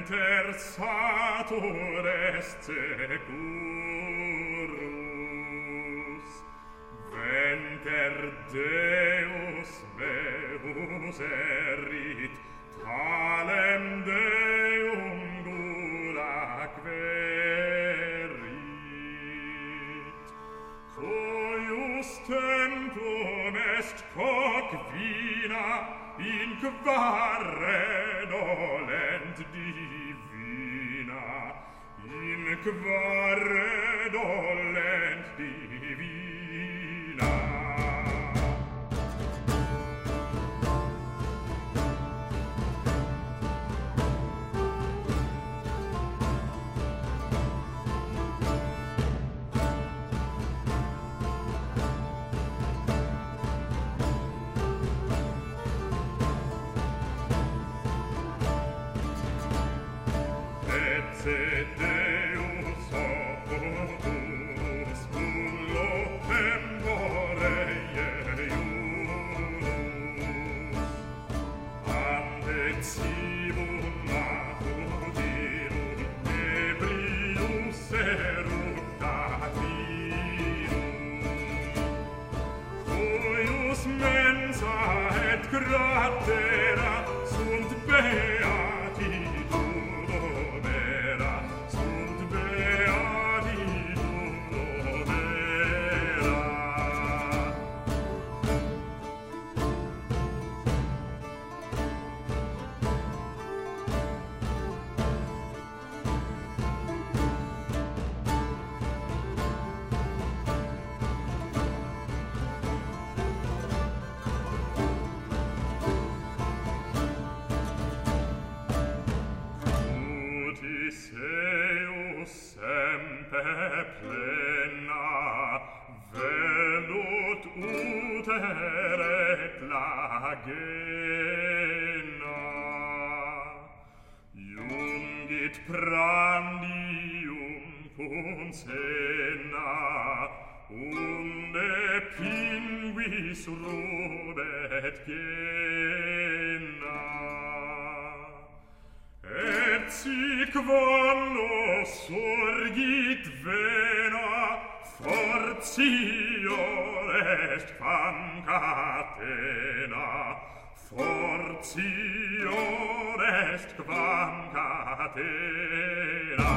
venter satur est securus, venter Deus meus erit, talem Deum gula querit. Coius templum est coq vina, in quare dolent divina, in quare dolent divina. Deus opus nullo tempore ius, andecibum macudirum ebrius eructatinum, cuius mensa et gratera sunt beatitudo vera, sunt beatitudo vera. Seus semper plena, velut uter et lagena, iungit prandium cum sena, unde pinguis rubet gena. Et sic volo surgit vena, fortior est quam catena, fortior est quam catena.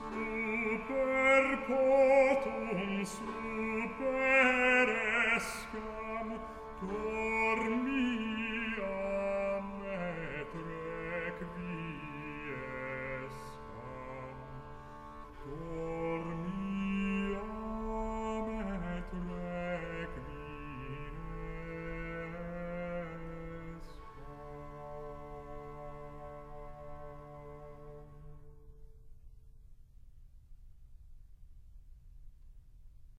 super potum super escam dormi